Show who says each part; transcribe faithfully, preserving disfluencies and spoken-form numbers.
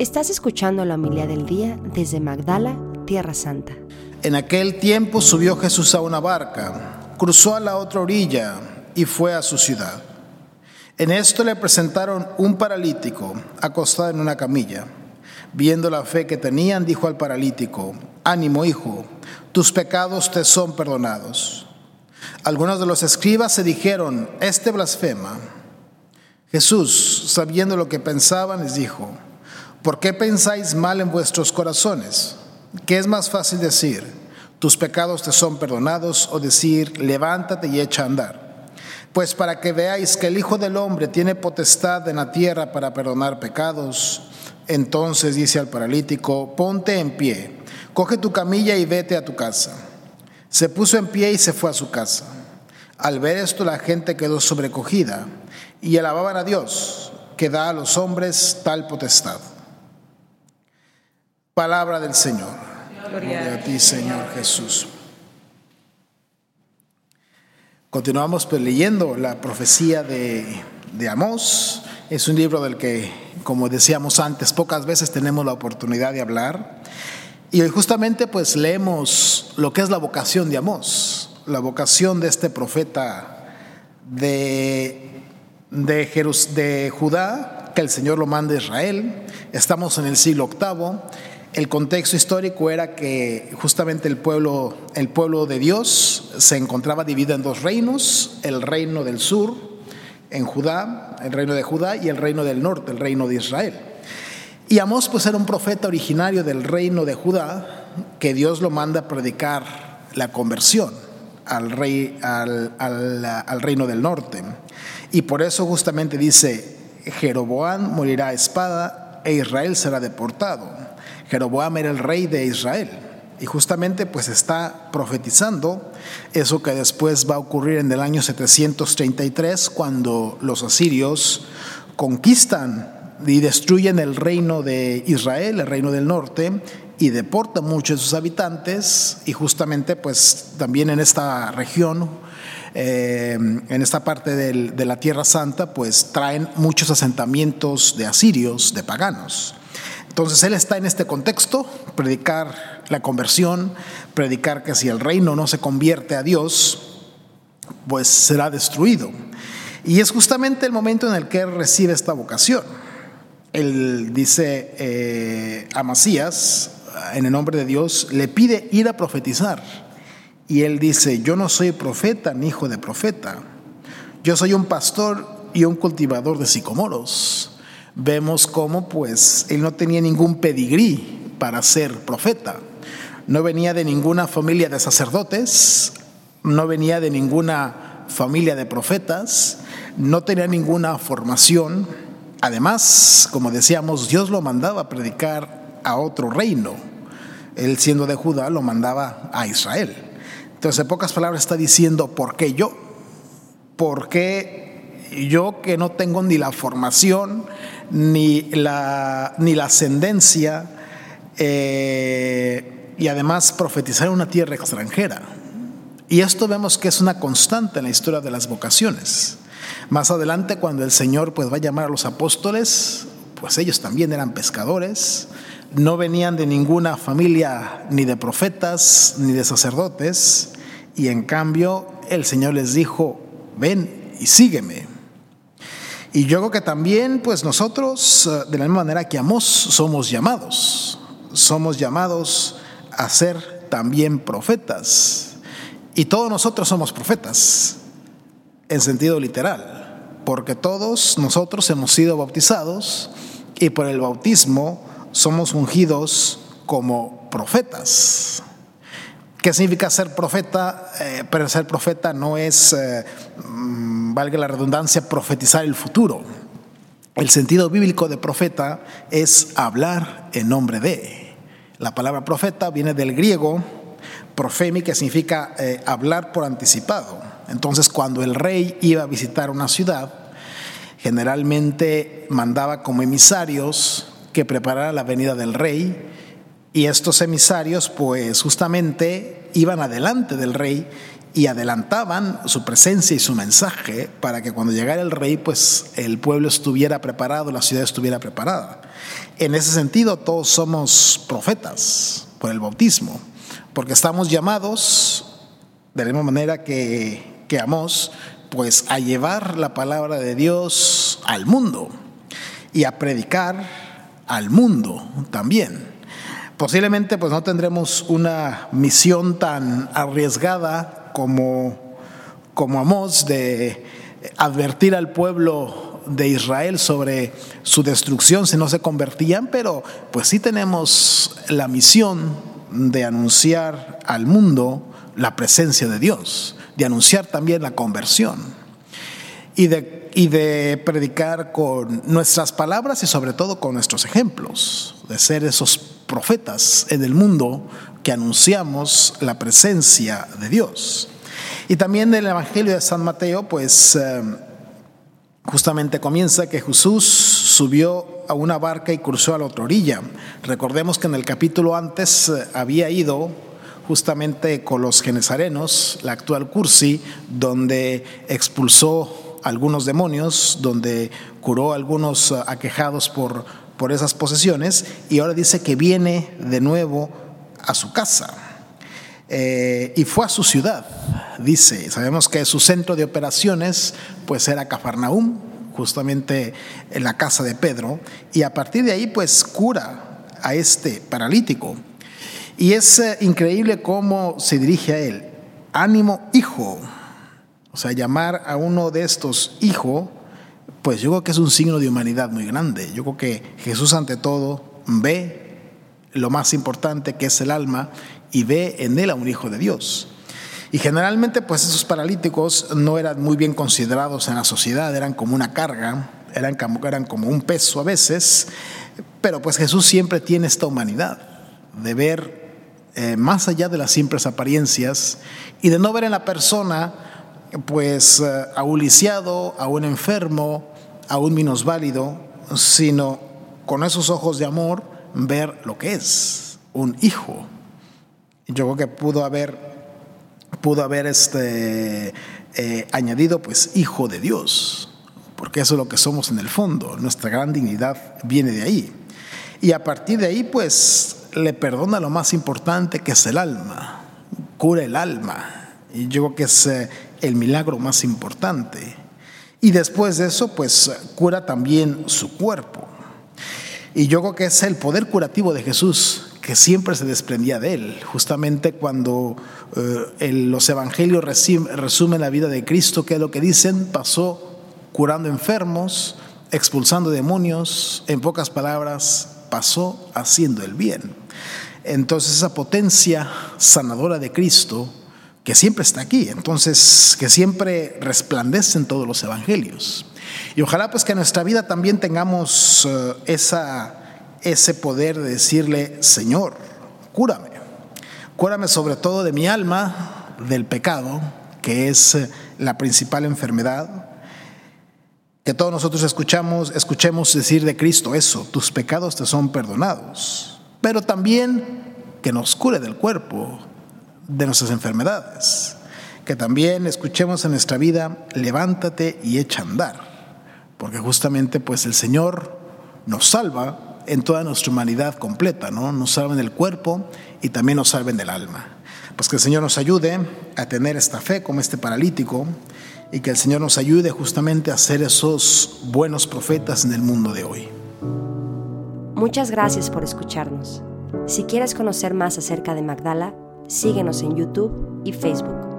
Speaker 1: Estás escuchando la homilía del día desde Magdala, Tierra Santa.
Speaker 2: En aquel tiempo subió Jesús a una barca, cruzó a la otra orilla y fue a su ciudad. En esto le presentaron un paralítico acostado en una camilla. Viendo la fe que tenían, dijo al paralítico: «Ánimo, hijo, tus pecados te son perdonados». Algunos de los escribas se dijeron: «Este blasfema». Jesús, sabiendo lo que pensaban, les dijo: «¿Por qué pensáis mal en vuestros corazones? ¿Qué es más fácil decir: tus pecados te son perdonados, o decir: levántate y echa a andar? Pues para que veáis que el Hijo del Hombre tiene potestad en la tierra para perdonar pecados». Entonces dice al paralítico: «Ponte en pie, coge tu camilla y vete a tu casa». Se puso en pie y se fue a su casa. Al ver esto, la gente quedó sobrecogida y alababan a Dios, que da a los hombres tal potestad. Palabra del Señor. Gloria, Gloria a ti, Señor Jesús. Continuamos pues leyendo la profecía de, de Amós. Es un libro del que, como decíamos antes, pocas veces tenemos la oportunidad de hablar. Y hoy justamente pues leemos lo que es la vocación de Amós, la vocación de este profeta de, de, Jerus, de Judá, que el Señor lo manda a Israel. Estamos en el siglo octavo. El contexto histórico era que justamente el pueblo, el pueblo de Dios se encontraba dividido en dos reinos: el reino del sur en Judá, el reino de Judá, y el reino del norte, el reino de Israel. Y Amós pues era un profeta originario del reino de Judá, que Dios lo manda a predicar la conversión al, rey, al, al, al reino del norte. Y por eso justamente dice: Jeroboam morirá a espada e Israel será deportado. Jeroboam era el rey de Israel, y justamente pues está profetizando eso que después va a ocurrir en el año setecientos treinta y tres, cuando los asirios conquistan y destruyen el reino de Israel, el reino del norte, y deportan muchos de sus habitantes. Y justamente pues también en esta región, eh, en esta parte del, de la Tierra Santa, pues traen muchos asentamientos de asirios, de paganos. Entonces él está en este contexto: predicar la conversión, predicar que si el reino no se convierte a Dios, pues será destruido. Y es justamente el momento en el que él recibe esta vocación. Él dice eh, a Amasías, en el nombre de Dios, le pide ir a profetizar. Y él dice: yo no soy profeta ni hijo de profeta, yo soy un pastor y un cultivador de sicomoros. Vemos cómo pues él no tenía ningún pedigrí para ser profeta. No venía de ninguna familia de sacerdotes, no venía de ninguna familia de profetas, no tenía ninguna formación. Además, como decíamos, Dios lo mandaba a predicar a otro reino. Él, siendo de Judá, lo mandaba a Israel. Entonces, en pocas palabras está diciendo: ¿por qué yo? ¿Por qué yo, que no tengo ni la formación ni la, ni la ascendencia, eh, y además profetizar en una tierra extranjera? Y esto vemos que es una constante en la historia de las vocaciones. Más adelante, cuando el Señor pues va a llamar a los apóstoles, pues ellos también eran pescadores, no venían de ninguna familia ni de profetas ni de sacerdotes, y en cambio el Señor les dijo: ven y sígueme. Y yo creo que también pues nosotros, de la misma manera que Amós, somos llamados, somos llamados a ser también profetas. Y todos nosotros somos profetas, en sentido literal, porque todos nosotros hemos sido bautizados y por el bautismo somos ungidos como profetas. ¿Qué significa ser profeta? Eh, pero ser profeta no es, eh, valga la redundancia, profetizar el futuro. El sentido bíblico de profeta es hablar en nombre de. La palabra profeta viene del griego profemi, que significa eh, hablar por anticipado. Entonces, cuando el rey iba a visitar una ciudad, generalmente mandaba como emisarios que prepararan la venida del rey. Y estos emisarios pues justamente iban adelante del rey y adelantaban su presencia y su mensaje para que cuando llegara el rey, pues el pueblo estuviera preparado, la ciudad estuviera preparada. En ese sentido, todos somos profetas por el bautismo, porque estamos llamados, de la misma manera que, que Amós, pues a llevar la palabra de Dios al mundo y a predicar al mundo también. Posiblemente pues no tendremos una misión tan arriesgada como, como Amós de advertir al pueblo de Israel sobre su destrucción si no se convertían, pero pues sí tenemos la misión de anunciar al mundo la presencia de Dios, de anunciar también la conversión y de, y de predicar con nuestras palabras y sobre todo con nuestros ejemplos, de ser esos profetas en el mundo que anunciamos la presencia de Dios. Y también del Evangelio de San Mateo, pues eh, justamente comienza que Jesús subió a una barca y cruzó a la otra orilla. Recordemos que en el capítulo antes eh, había ido justamente con los genezarenos, la actual Cursi, donde expulsó algunos demonios, donde curó a algunos aquejados por, por esas posesiones, y ahora dice que viene de nuevo a su casa. Eh, y fue a su ciudad, dice. Sabemos que su centro de operaciones pues era Cafarnaúm, justamente en la casa de Pedro, y a partir de ahí pues cura a este paralítico. Y es eh, increíble cómo se dirige a él: ánimo, hijo. O sea, llamar a uno de estos hijo, pues yo creo que es un signo de humanidad muy grande. Yo creo que Jesús ante todo ve lo más importante, que es el alma, y ve en él a un hijo de Dios. Y generalmente pues esos paralíticos no eran muy bien considerados en la sociedad, eran como una carga, eran como, eran como un peso a veces, pero pues Jesús siempre tiene esta humanidad de ver eh, más allá de las simples apariencias y de no ver en la persona pues eh, a un lisiado, a un enfermo, a un minusválido, sino con esos ojos de amor ver lo que es un hijo. Yo creo que pudo haber, pudo haber este, eh, añadido pues hijo de Dios, porque eso es lo que somos en el fondo. Nuestra gran dignidad viene de ahí. Y a partir de ahí pues le perdona lo más importante, que es el alma, cura el alma. Y yo creo que es eh, el milagro más importante. Y después de eso pues cura también su cuerpo. Y yo creo que es el poder curativo de Jesús que siempre se desprendía de él. Justamente cuando eh, el, los evangelios resumen la vida de Cristo, ¿qué es lo que dicen? Pasó curando enfermos, expulsando demonios, en pocas palabras, pasó haciendo el bien. Entonces esa potencia sanadora de Cristo, que siempre está aquí, entonces que siempre resplandece en todos los evangelios. Y ojalá pues que en nuestra vida también tengamos uh, esa, ese poder de decirle: Señor, cúrame, cúrame sobre todo de mi alma, del pecado, que es uh, la principal enfermedad. Que todos nosotros escuchamos, escuchemos decir de Cristo eso: tus pecados te son perdonados. Pero también que nos cure del cuerpo, de nuestras enfermedades. Que también escuchemos en nuestra vida: levántate y echa a andar. Porque justamente pues el Señor nos salva en toda nuestra humanidad completa, ¿no? Nos salva en el cuerpo y también nos salva en el alma. Pues que el Señor nos ayude a tener esta fe como este paralítico, y que el Señor nos ayude justamente a ser esos buenos profetas en el mundo de hoy.
Speaker 1: Muchas gracias por escucharnos. Si quieres conocer más acerca de Magdala, síguenos en YouTube y Facebook.